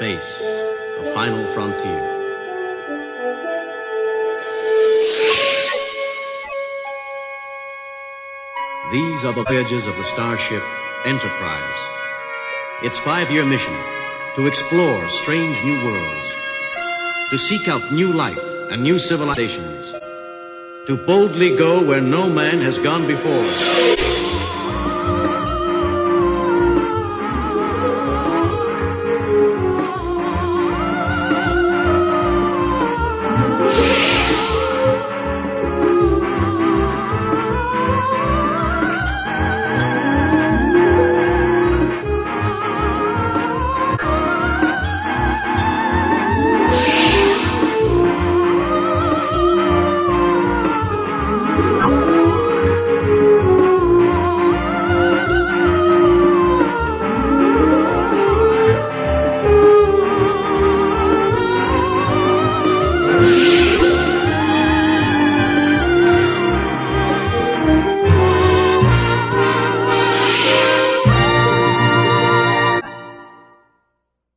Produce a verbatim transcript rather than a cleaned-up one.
Space, the final frontier. These are the voyages of the starship Enterprise. Its five-year mission, to explore strange new worlds, to seek out new life and new civilizations, to boldly go where no man has gone before.